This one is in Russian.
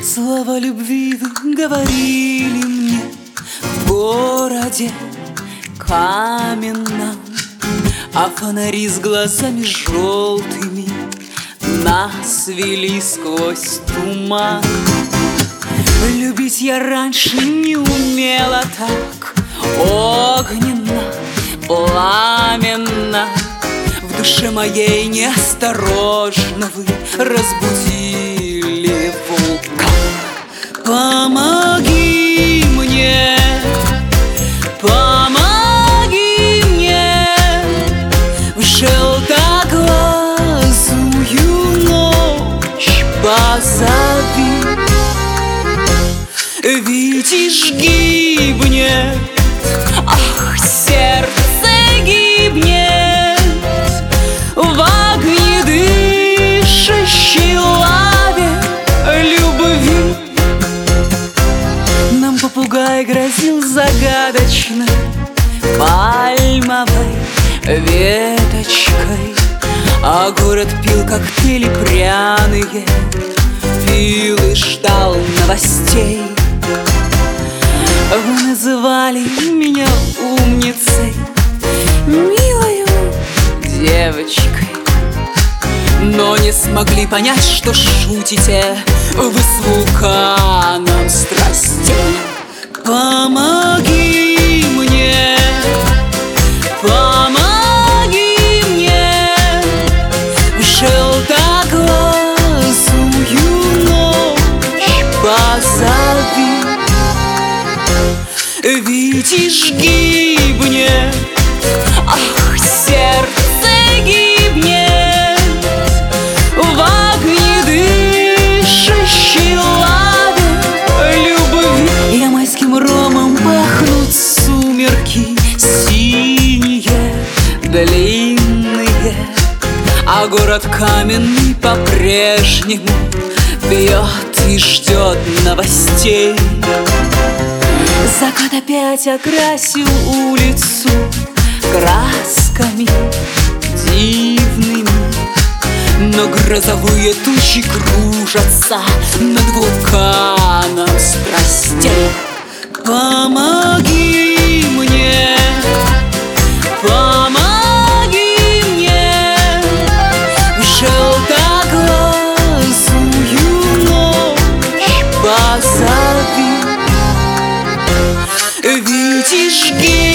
Слова любви вы говорили мне в городе каменном, а фонари с глазами желтыми нас вели сквозь туман. Любить я раньше не умела так огненно, пламенно. В душе моей неосторожно вы разбудили вулкан. Помоги мне, помоги мне, в желтоглазую ночь позови. Ведь и гибнет, ах, сердце гибнет в огнедышащей лаве любви. Нам попугай грозил загадочной пальмовой веточкой, а город пил коктейли пряные, пил и ждал новостей. Вы называли меня умницей, милою девочкой, но не смогли понять, что шутите вы с вулканом страстей. Помоги мне, помоги мне, в желтоглазую ночь позови. Ведь и гибнет, ах, сердце гибнет в огнедышащей лаве любви. Ямайским ромом пахнут сумерки синие, длинные, а город каменный по-прежнему пьет и ждет новостей. Закат опять окрасил улицу красками дивными, но грозовые тучи кружатся над вулканом страстей. Помоги мне, помоги мне, в желтоглазую ночь позови. Ведь и